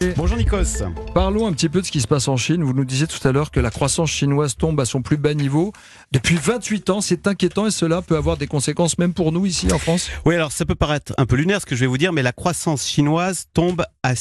Bonjour Nikos. Parlons un petit peu de ce qui se passe en Chine. Vous nous disiez tout à l'heure que la croissance chinoise tombe à son plus bas niveau depuis 28 ans. C'est inquiétant et cela peut avoir des conséquences même pour nous ici en France. Oui, alors ça peut paraître un peu lunaire ce que je vais vous dire, mais la croissance chinoise tombe à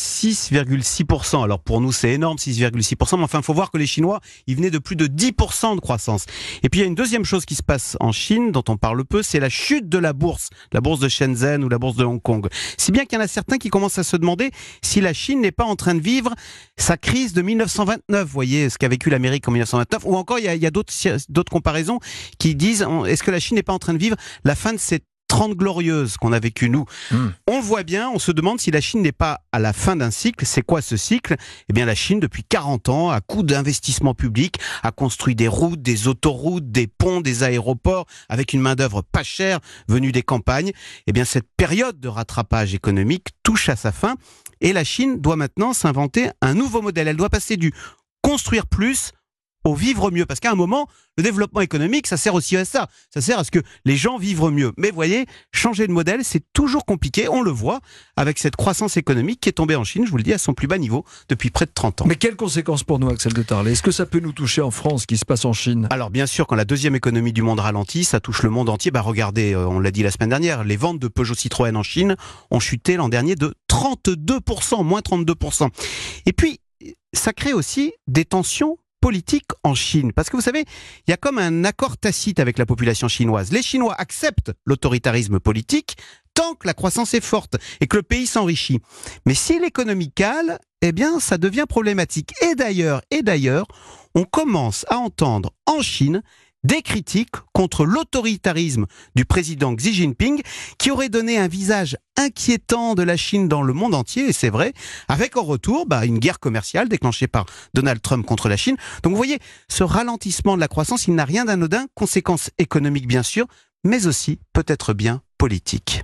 6,6%. Alors pour nous c'est énorme, 6,6%, mais enfin il faut voir que les Chinois, ils venaient de plus de 10% de croissance. Et puis il y a une deuxième chose qui se passe en Chine, dont on parle peu, c'est la chute de la bourse de Shenzhen ou la bourse de Hong Kong. Si bien qu'il y en a certains qui commencent à se demander si la Chine n'est pas en train de vivre sa crise de 1929, vous voyez ce qu'a vécu l'Amérique en 1929, ou encore il y a d'autres comparaisons qui disent est-ce que la Chine n'est pas en train de vivre la fin de ces 30 glorieuses qu'on a vécues nous. On le voit bien, on se demande si la Chine n'est pas à la fin d'un cycle. C'est quoi ce cycle? Eh bien la Chine, depuis 40 ans, à coup d'investissements publics, a construit des routes, des autoroutes, des ponts, des aéroports, avec une main-d'œuvre pas chère venue des campagnes. Eh bien cette période de rattrapage économique touche à sa fin et la Chine doit maintenant s'inventer un nouveau modèle. Elle doit passer du construire plus au vivre mieux. Parce qu'à un moment, le développement économique, ça sert aussi à ça. Ça sert à ce que les gens vivent mieux. Mais vous voyez, changer de modèle, c'est toujours compliqué. On le voit avec cette croissance économique qui est tombée en Chine, je vous le dis, à son plus bas niveau depuis près de 30 ans. Mais quelles conséquences pour nous, Axel de Tarlet? Est-ce que ça peut nous toucher en France, ce qui se passe en Chine? Alors bien sûr, quand la deuxième économie du monde ralentit, ça touche le monde entier. Regardez, on l'a dit la semaine dernière, les ventes de Peugeot Citroën en Chine ont chuté l'an dernier de 32%, moins 32%. Et puis, ça crée aussi des tensions politique en Chine. Parce que vous savez, il y a comme un accord tacite avec la population chinoise. Les Chinois acceptent l'autoritarisme politique tant que la croissance est forte et que le pays s'enrichit. Mais si l'économie cale, eh bien, ça devient problématique. Et d'ailleurs, on commence à entendre en Chine des critiques contre l'autoritarisme du président Xi Jinping qui aurait donné un visage inquiétant de la Chine dans le monde entier, et c'est vrai, avec en retour une guerre commerciale déclenchée par Donald Trump contre la Chine. Donc vous voyez, ce ralentissement de la croissance, il n'a rien d'anodin, conséquences économiques bien sûr, mais aussi peut-être bien politiques.